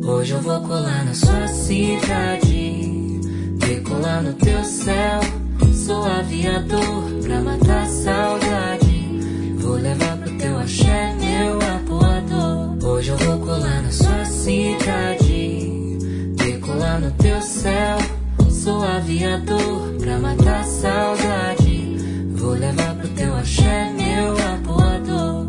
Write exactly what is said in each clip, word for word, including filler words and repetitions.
Hoje eu vou colar na sua cidade, decolar no teu céu. Sou aviador pra matar a saudade. Vou levar pro teu axé meu apoador. Hoje eu vou colar na sua cidade, decolar no teu céu. Sou aviador pra matar a saudade. Vou levar pro teu axé meu apoador.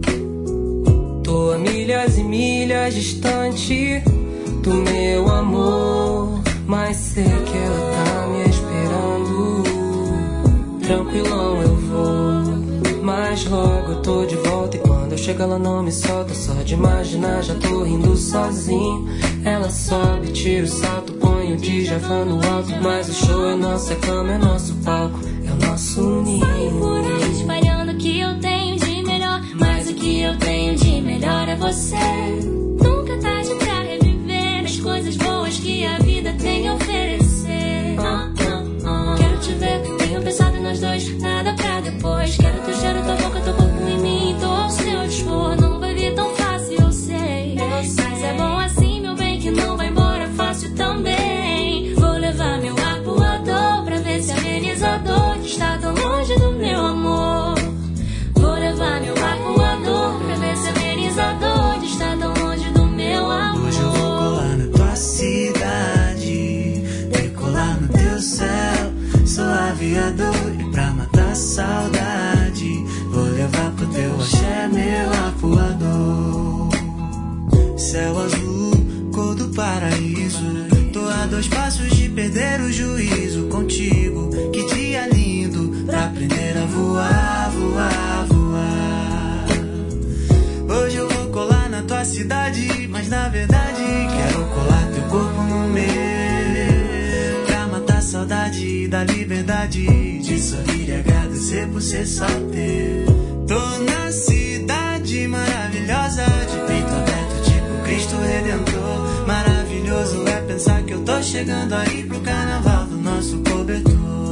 Tô a milhas e milhas distante do meu amor, mas sei que ela tá me esperando. Tranquilão eu vou, mas logo eu tô de volta. E quando eu chego ela não me solta. Só de imaginar já tô rindo sozinho. Ela sobe, tira o salto, põe o Djavan no alto. Mas o show é nosso, a cama é nosso palco, é o nosso ninho. Sai por aí espalhando o que eu tenho de melhor, mas o que eu tenho de melhor é você. Nunca é tarde pra reviver as coisas boas que a vida tem a oferecer. Ah, ah, ah. Quero te ver, tenho pensado em nós dois, nada pra depois. Quero teu cheiro, tua boca, teu corpo em mim, tô ao seu dispor. Não vai vir tão fácil, eu sei, mas é bom assim, meu bem, que não vai embora fácil também. Vou levar meu arpoador pra ver se ameniza a dor de estar tão longe do meu amor. Vou levar meu arpoador pra ver se ameniza a dor de estar tão longe do meu amor. Hoje eu vou colar na tua cidade, decolar no teu céu. Sou aviador e pra matar a saudade vou levar pro teu axé meu apoador. Céu azul, cor do paraíso, tô a dois passos de perder o juízo contigo. Que dia lindo pra aprender a voar, voar, voar. Hoje eu vou colar na tua cidade, mas na verdade quero colar teu corpo no meu, pra matar a saudade da liberdade de sorrir e agradecer por ser só teu. Tô na cidade maravilhosa, de peito aberto tipo Cristo Redentor. Maravilhoso é pensar que eu tô chegando aí pro carnaval do nosso cobertor.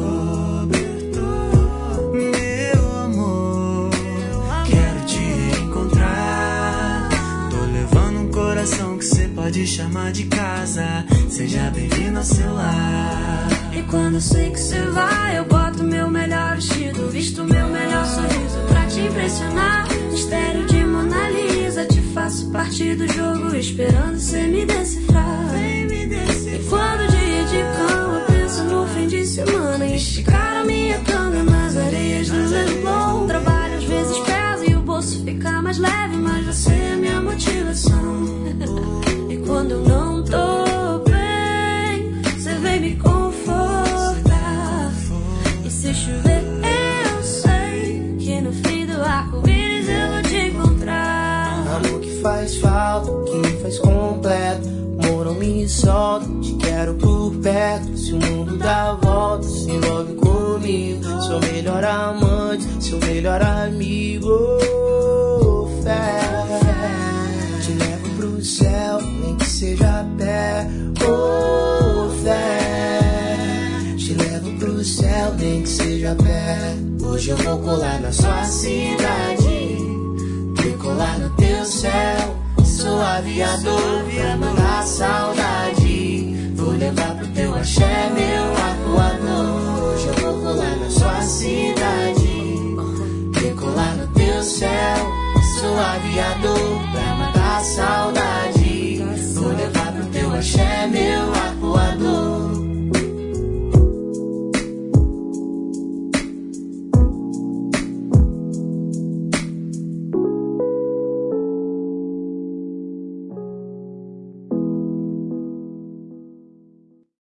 Meu amor, quero te encontrar. Tô levando um coração que cê pode chamar de casa. Seja bem-vindo ao seu lar. E quando eu sei que cê vai, eu boto meu melhor vestido, visto meu melhor sorriso pra te impressionar. Mistério de Mona Lisa, te faço parte do jogo, esperando cê me decifrar. E quando dia de cama, penso no fim de semana, esticar a minha cama nas areias do Leblon. Trabalho às vezes pesa e o bolso fica mais leve, mas você é minha motivação. E quando eu não tô bem, cê vem me confortar. E se chover eu sei que no fim do arco-íris eu vou te encontrar. Amor que faz falta, que me faz completo. Amor, não me solta, te quero por perto. Se o mundo dá volta, se envolve comigo. Seu melhor amante, seu melhor amigo. Oh, fé, te levo pro céu, nem que seja a pé. Oh, fé, te levo pro céu, nem que seja a pé. Hoje eu vou colar na sua cidade, decolar no teu céu. Sou aviador pra matar a saudade. Vou levar pro teu axé meu apoador. Hoje eu vou colar na sua cidade, decolar no teu céu. Sou aviador